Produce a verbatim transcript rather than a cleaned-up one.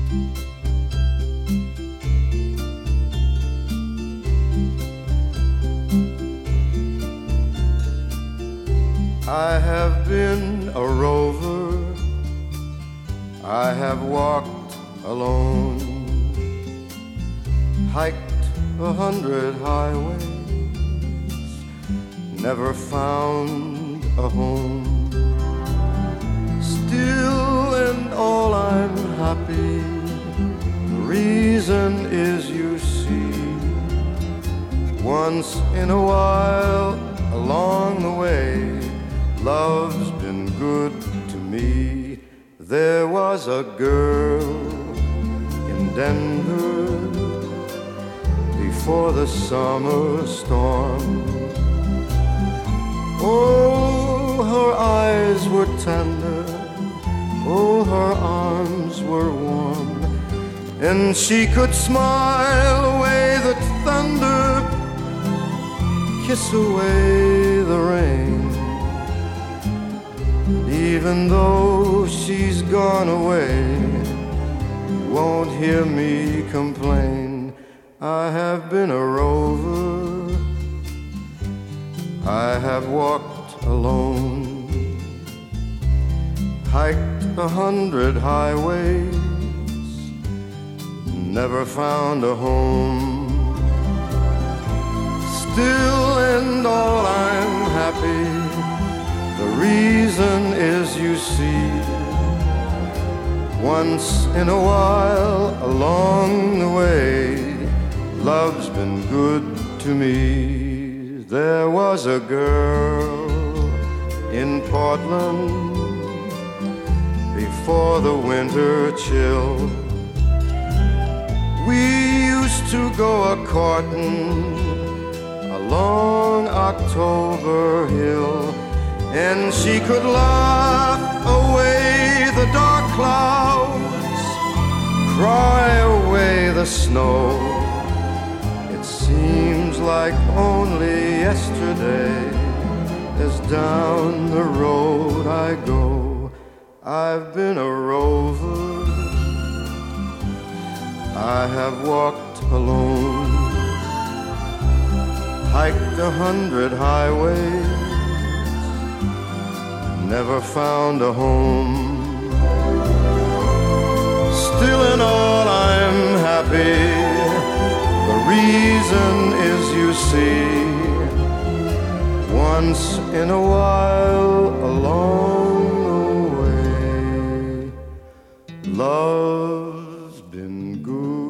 I have been a rover, I have walked alone, hiked a hundred highways, never found a home. Still and all I'm happy, the reason is you see, once in a while along the way, love's been good to me. There was a girl in Denver before the summer storm. Oh, her eyes were tender, oh, her arms were warm, and she could smile away the thunder, kiss away the rain. Even though she's gone away, you won't hear me complain. I have been a rover, I have walked alone, hiked a hundred highways, never found a home. Still and all I'm happy, the reason is you see, once in a while along the way, love's been good to me. There was a girl in Portland before the winter chill. We used to go a-courtin' along October Hill, and she could laugh away the dark clouds, cry away the snow. It seems like only yesterday, as down the road I go. I've been a rover, I have walked alone, hiked a hundred highways, never found a home. Still in all I'm happy, the reason is you see, once in a while along the way, love's been good